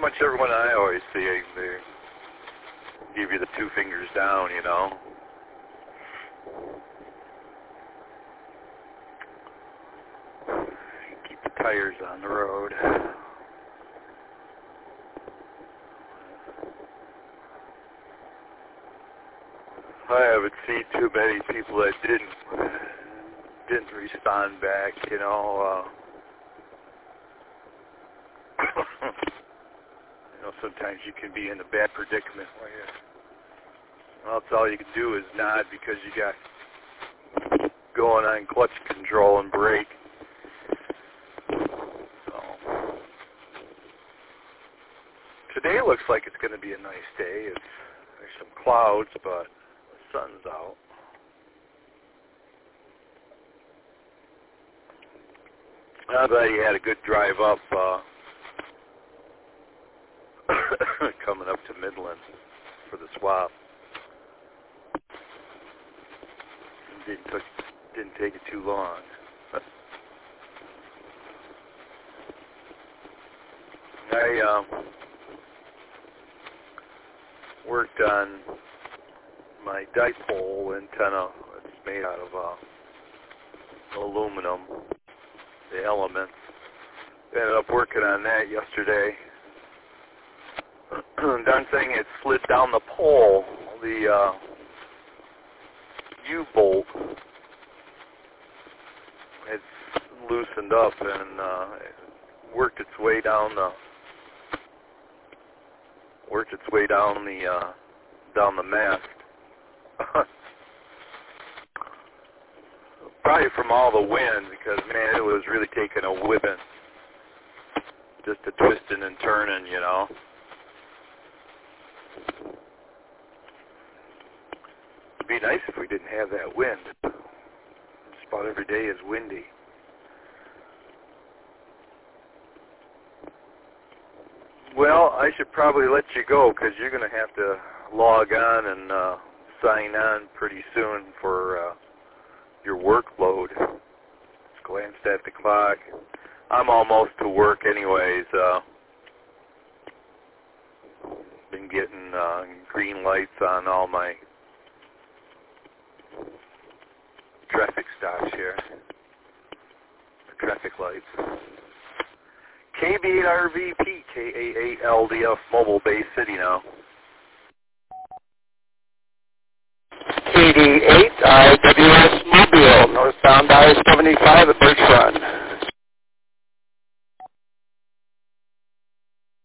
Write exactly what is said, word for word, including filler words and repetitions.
much everyone I always see, they give you the two fingers down, you know. Keep the tires on the road. I haven't seen too many people that didn't didn't respond back, you know. Uh, you know, sometimes you can be in a bad predicament where you, well, it's all you can do is nod because you got going on clutch control and brake. So today looks like it's going to be a nice day. It's, there's some clouds, but the sun's out. I bet you had a good drive up, uh, coming up to Midland for the swap. Didn't took, didn't take it too long. I um, worked on my dipole antenna. It's made out of uh, aluminum. The elements. Ended up working on that yesterday. Done thing, it slid down the pole, the uh, U-bolt. It's loosened up and uh, it worked its way down the worked its way down the uh, down the mast. Probably from all the wind, because, man, it was really taking a whipping. Just a twisting and turning, you know. It'd be nice if we didn't have that wind. Just about every day is windy. Well, I should probably let you go, because you're going to have to log on and uh, sign on pretty soon for... Uh, your workload. Just glanced at the clock. I'm almost to work anyways. Uh, been getting uh, green lights on all my traffic stops here. The traffic lights. K B eight R V P, K A eight L D F, Mobile Bay City now. K D eight I W S Mobile, northbound I seventy-five at Birch Run.